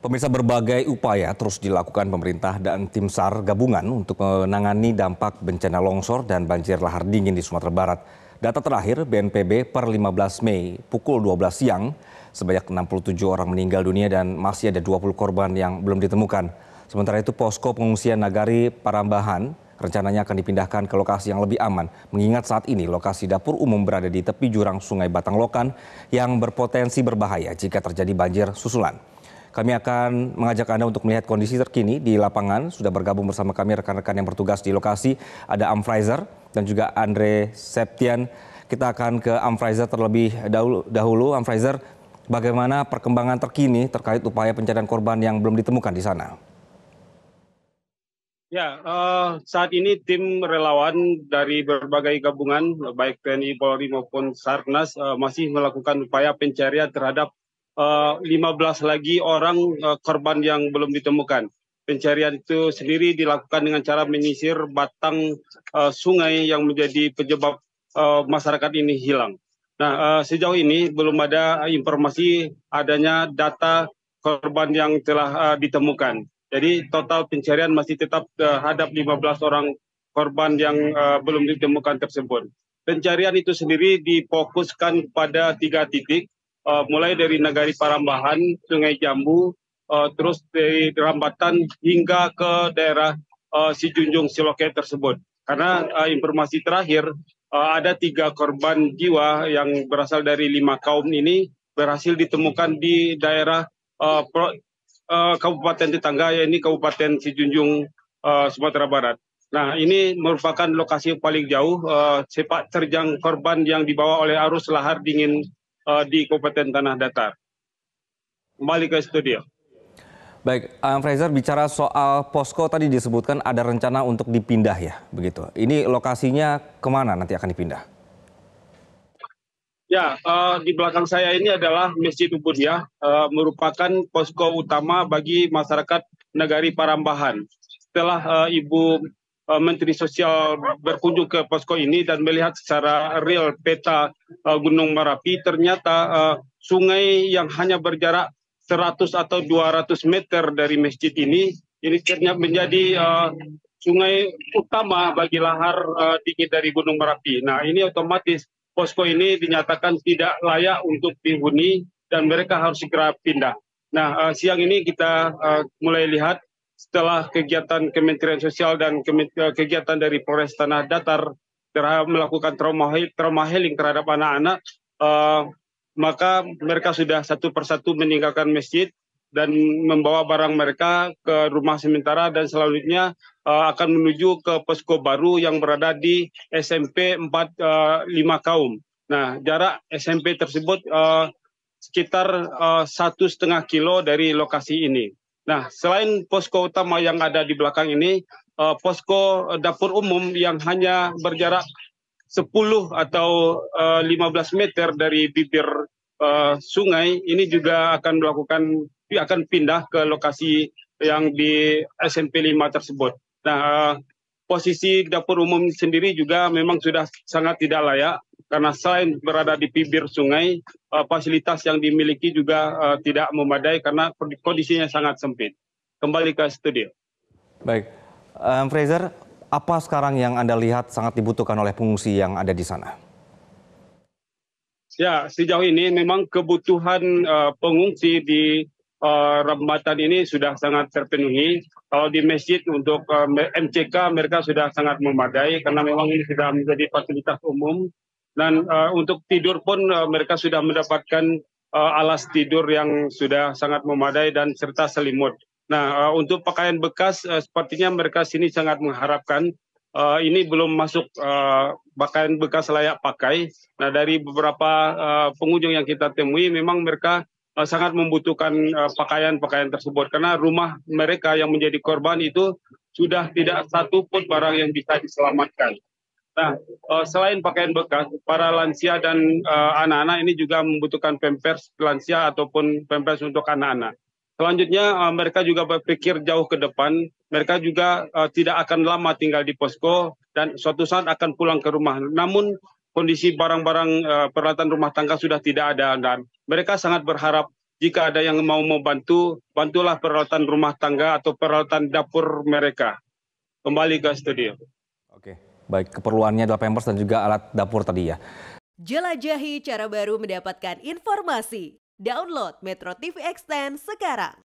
Pemirsa, berbagai upaya terus dilakukan pemerintah dan tim SAR gabungan untuk menangani dampak bencana longsor dan banjir lahar dingin di Sumatera Barat. Data terakhir BNPB per 15 Mei pukul 12 siang, sebanyak 67 orang meninggal dunia dan masih ada 20 korban yang belum ditemukan. Sementara itu posko pengungsian Nagari Parambahan rencananya akan dipindahkan ke lokasi yang lebih aman, mengingat saat ini lokasi dapur umum berada di tepi jurang Sungai Batanglokan yang berpotensi berbahaya jika terjadi banjir susulan. Kami akan mengajak Anda untuk melihat kondisi terkini di lapangan. Sudah bergabung bersama kami rekan-rekan yang bertugas di lokasi. Ada Amfrizer dan juga Andre Septian. Kita akan ke Amfrizer terlebih dahulu. Amfrizer, bagaimana perkembangan terkini terkait upaya pencarian korban yang belum ditemukan di sana? Ya, saat ini tim relawan dari berbagai gabungan, baik TNI, Polri maupun Sarnas, masih melakukan upaya pencarian terhadap 15 lagi orang korban yang belum ditemukan. Pencarian itu sendiri dilakukan dengan cara menyisir batang sungai yang menjadi penyebab masyarakat ini hilang. Nah, sejauh ini belum ada informasi adanya data korban yang telah ditemukan. Jadi total pencarian masih tetap terhadap 15 orang korban yang belum ditemukan tersebut. Pencarian itu sendiri difokuskan pada 3 titik, mulai dari Nagari Parambahan, Sungai Jambu, terus dari Rambatan hingga ke daerah Sijunjung Siloket tersebut. Karena informasi terakhir ada 3 korban jiwa yang berasal dari 5 kaum ini berhasil ditemukan di daerah kabupaten tetangga, yaitu Kabupaten Sijunjung, Sumatera Barat. Nah, ini merupakan lokasi yang paling jauh sepak terjang korban yang dibawa oleh arus lahar dingin di Kabupaten Tanah Datar. Kembali ke studio. Baik, Fraser, bicara soal posko tadi disebutkan ada rencana untuk dipindah ya, begitu. Ini lokasinya kemana nanti akan dipindah? Ya, di belakang saya ini adalah Masjid Ubudiyah, merupakan posko utama bagi masyarakat Nagari Parambahan. Setelah Ibu Menteri Sosial berkunjung ke posko ini dan melihat secara real peta Gunung Merapi, ternyata sungai yang hanya berjarak 100 atau 200 meter dari masjid ini ternyata menjadi sungai utama bagi lahar dingin dari Gunung Merapi. Nah, ini otomatis posko ini dinyatakan tidak layak untuk dihuni dan mereka harus segera pindah. Nah, siang ini kita mulai lihat setelah kegiatan Kementerian Sosial dan kegiatan dari Polres Tanah Datar melakukan trauma healing terhadap anak-anak, maka mereka sudah satu persatu meninggalkan masjid dan membawa barang mereka ke rumah sementara dan selanjutnya akan menuju ke posko baru yang berada di SMP 45 Kaum. Nah, jarak SMP tersebut sekitar 1,5 kilo dari lokasi ini. Nah, selain posko utama yang ada di belakang ini, posko dapur umum yang hanya berjarak 10 atau 15 meter dari bibir sungai ini juga akan pindah ke lokasi yang di SMP 5 tersebut. Nah, posisi dapur umum sendiri juga memang sudah sangat tidak layak karena selain berada di bibir sungai, fasilitas yang dimiliki juga tidak memadai karena kondisinya sangat sempit. Kembali ke studio. Baik, Fraser, apa sekarang yang Anda lihat sangat dibutuhkan oleh pengungsi yang ada di sana? Ya, sejauh ini memang kebutuhan pengungsi di Rambatan ini sudah sangat terpenuhi. Kalau di masjid untuk MCK mereka sudah sangat memadai karena memang ini sudah menjadi fasilitas umum. Dan untuk tidur pun mereka sudah mendapatkan alas tidur yang sudah sangat memadai dan serta selimut. Nah, untuk pakaian bekas sepertinya mereka sini sangat mengharapkan ini belum masuk pakaian bekas layak pakai. Nah, dari beberapa pengunjung yang kita temui memang mereka sangat membutuhkan pakaian-pakaian tersebut karena rumah mereka yang menjadi korban itu sudah tidak satu pun barang yang bisa diselamatkan. Nah, selain pakaian bekas, para lansia dan anak-anak ini juga membutuhkan pampers lansia ataupun pampers untuk anak-anak. Selanjutnya mereka juga berpikir jauh ke depan, mereka juga tidak akan lama tinggal di posko dan suatu saat akan pulang ke rumah. Namun kondisi barang-barang peralatan rumah tangga sudah tidak ada dan mereka sangat berharap jika ada yang mau membantu, bantulah peralatan rumah tangga atau peralatan dapur mereka. Kembali ke studio. Oke, baik, keperluannya adalah Pampers dan juga alat dapur tadi ya. Jelajahi cara baru mendapatkan informasi. Download Metro TV Extend sekarang.